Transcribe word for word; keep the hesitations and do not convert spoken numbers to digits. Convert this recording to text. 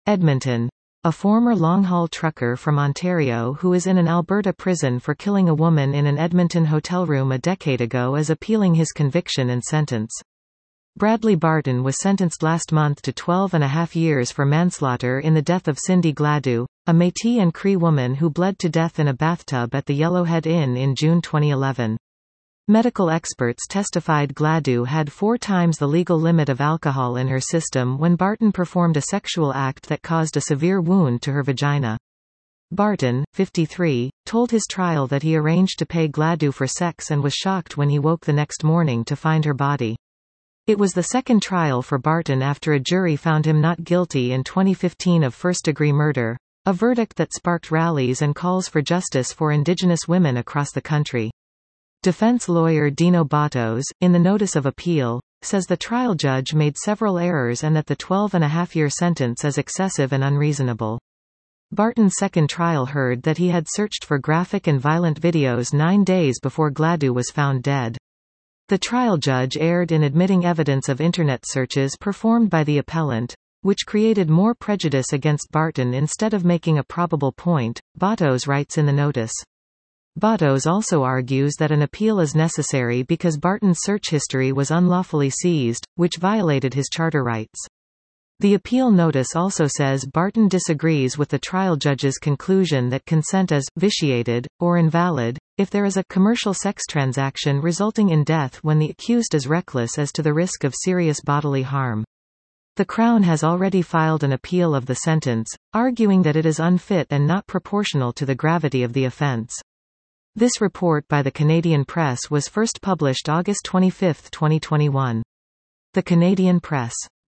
Edmonton. A former long-haul trucker from Ontario who is in an Alberta prison for killing a woman in an Edmonton hotel room a decade ago is appealing his conviction and sentence. Bradley Barton was sentenced last month to twelve and a half years for manslaughter in the death of Cindy Gladue, a Métis and Cree woman who bled to death in a bathtub at the Yellowhead Inn in June twenty eleven. Medical experts testified Gladue had four times the legal limit of alcohol in her system when Barton performed a sexual act that caused a severe wound to her vagina. Barton, fifty-three, told his trial that he arranged to pay Gladue for sex and was shocked when he woke the next morning to find her body. It was the second trial for Barton after a jury found him not guilty in twenty fifteen of first-degree murder, a verdict that sparked rallies and calls for justice for Indigenous women across the country. Defense lawyer Dino Batos, in the notice of appeal, says the trial judge made several errors and that the twelve and a half year sentence is excessive and unreasonable. Barton's second trial heard that he had searched for graphic and violent videos nine days before Gladue was found dead. The trial judge erred in admitting evidence of Internet searches performed by the appellant, which created more prejudice against Barton instead of making a probable point, Batos writes in the notice. Batos also argues that an appeal is necessary because Barton's search history was unlawfully seized, which violated his charter rights. The appeal notice also says Barton disagrees with the trial judge's conclusion that consent is vitiated, or invalid, if there is a commercial sex transaction resulting in death when the accused is reckless as to the risk of serious bodily harm. The Crown has already filed an appeal of the sentence, arguing that it is unfit and not proportional to the gravity of the offence. This report by the Canadian Press was first published August twenty-fifth, twenty twenty-one. The Canadian Press.